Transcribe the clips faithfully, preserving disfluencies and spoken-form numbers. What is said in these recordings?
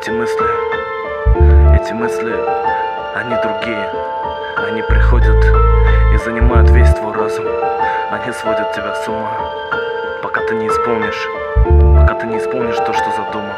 Эти мысли, эти мысли, они другие. Они приходят и занимают весь твой разум. Они сводят тебя с ума, пока ты не исполнишь, пока ты не исполнишь то, что задумал.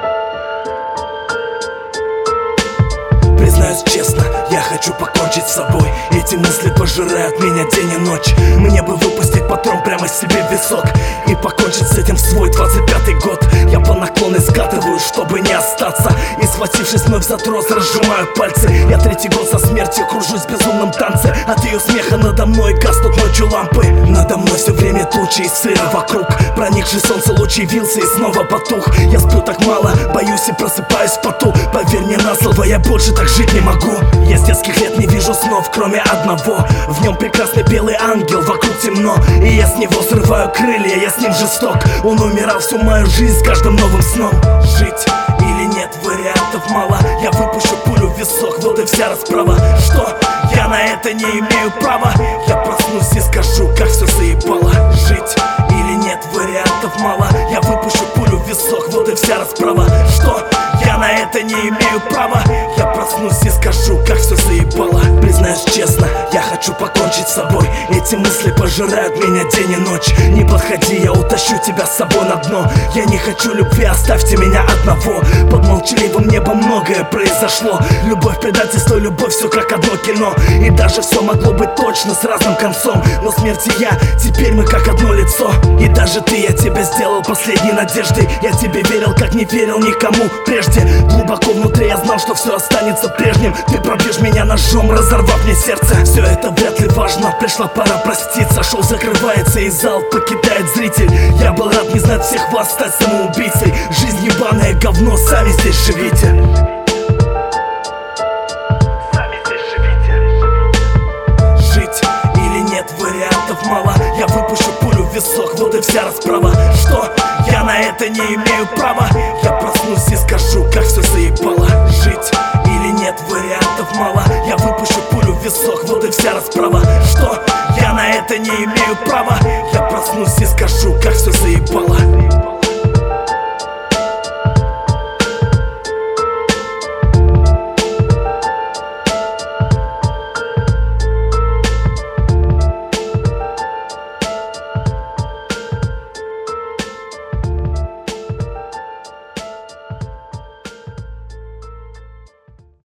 Признаюсь честно, я хочу покончить с собой. Эти мысли пожирают меня день и ночь. Мне бы выпустить патрон прямо себе в висок и покончить с этим в свой двадцать пятый год. Я по наклону скатываю, чтобы не остаться, и схватившись вновь за трос, разжимаю пальцы. Я третий год со смертью кружусь в безумном танце. От ее смеха надо мной гаснут ночью лампы. Надо мной все время тучи и сыро вокруг. Проникший солнце луч явился и снова потух. Я сплю так мало, боюсь и просыпаюсь в поту. Поверь мне на слово, я больше так жить не могу. Я с детских лет не вижу снов, кроме одного. В нем прекрасный белый ангел, вокруг темно, и я с него срываю крылья, я с ним жесток. Он умирал всю мою жизнь с каждым новым сном. Жить или нет, вариантов мало. Я выпущу пулю в висок, вот и вся расправа. Что? Я на это не имею права. Я проснусь и скажу, как все заебало. Жить или нет, вариантов мало. Я выпущу пулю в висок, вот и вся расправа. Что? Я на это не имею права. Я проснусь и скажу, как все заебало. Признаюсь честно, я хочу покончить с собой. Эти мысли пожирают меня день и ночь. Не подходи, я утащу тебя с собой на дно. Я не хочу любви, оставьте меня одного. Под молчаливым небом многое произошло. Любовь, предательство, любовь, все как одно кино. И даже все могло быть точно с разным концом. Но смерть и я, теперь мы как одно лицо. И даже ты, я тебя сделал последней надеждой. Я тебе верил, как не верил никому прежде. Глубоко внутри я знал, что все останется прежним. Ты пробьешь меня ножом, разорвав мне сердце. Все это вряд ли важно, пришла пора проститься. Шоу закрывается и зал покидает зритель. Я был рад не знать всех вас, стать самоубийцей. Жизнь ебаное говно, сами здесь живите. Сами здесь живите. Жить или нет, вариантов мало. Я выпущу пулю в висок, вот и вся расправа. Что? Я на это не имею права. Я проснусь и скажу, как все заебало. Жить или нет, вариантов мало. Я выпущу пулю в висок, вот и вся расправа. Что? Я на это не имею права. Я проснусь и скажу,